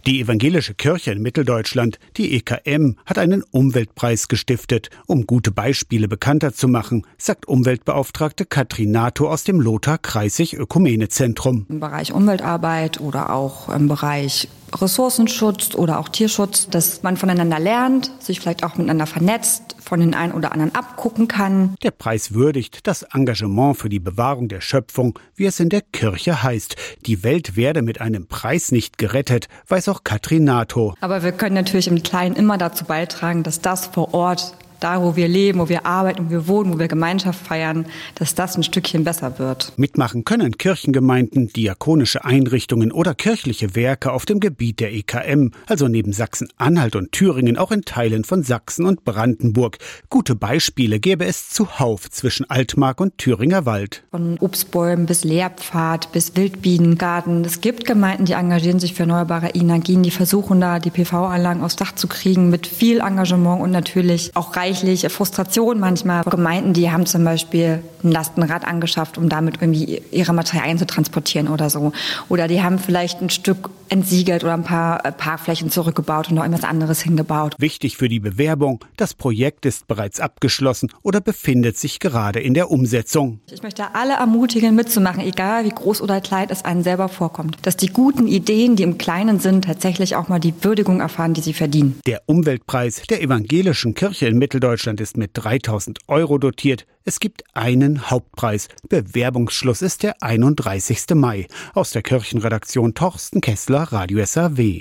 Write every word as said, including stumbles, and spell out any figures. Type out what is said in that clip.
Die evangelische Kirche in Mitteldeutschland, die E K M, hat einen Umweltpreis gestiftet, um gute Beispiele bekannter zu machen, sagt Umweltbeauftragte Katrin Nato aus dem Lothar-Kreisig-Ökumene-Zentrum. Im Bereich Umweltarbeit oder auch im Bereich Ressourcenschutz oder auch Tierschutz, dass man voneinander lernt, sich vielleicht auch miteinander vernetzt, von den einen oder anderen abgucken kann. Der Preis würdigt das Engagement für die Bewahrung der Schöpfung, wie es in der Kirche heißt. Die Welt werde mit einem Preis nicht gerettet, weiß auch Katrin Nato. Aber wir können natürlich im Kleinen immer dazu beitragen, dass das vor Ort, da wo wir leben, wo wir arbeiten, wo wir wohnen, wo wir Gemeinschaft feiern, dass das ein Stückchen besser wird. Mitmachen können Kirchengemeinden, diakonische Einrichtungen oder kirchliche Werke auf dem Gebiet der E K M, also neben Sachsen-Anhalt und Thüringen auch in Teilen von Sachsen und Brandenburg. Gute Beispiele gäbe es zuhauf zwischen Altmark und Thüringer Wald. Von Obstbäumen bis Lehrpfad bis Wildbienengarten. Es gibt Gemeinden, die engagieren sich für erneuerbare Energien, die versuchen da die P V-Anlagen aufs Dach zu kriegen mit viel Engagement und natürlich auch reichlich Frustration manchmal. Gemeinden, die haben zum Beispiel ein Lastenrad angeschafft, um damit irgendwie ihre Materialien zu transportieren oder so. Oder die haben vielleicht ein Stück entsiegelt oder ein paar Parkflächen zurückgebaut und noch irgendwas anderes hingebaut. Wichtig für die Bewerbung, das Projekt ist bereits abgeschlossen oder befindet sich gerade in der Umsetzung. Ich möchte alle ermutigen, mitzumachen, egal wie groß oder klein es einem selber vorkommt. Dass die guten Ideen, die im Kleinen sind, tatsächlich auch mal die Würdigung erfahren, die sie verdienen. Der Umweltpreis der evangelischen Kirche in Mitteldeutschland ist mit dreitausend Euro dotiert. Es gibt einen Hauptpreis. Bewerbungsschluss ist der einunddreißigste Mai. Aus der Kirchenredaktion Torsten Kessler, Radio S R W.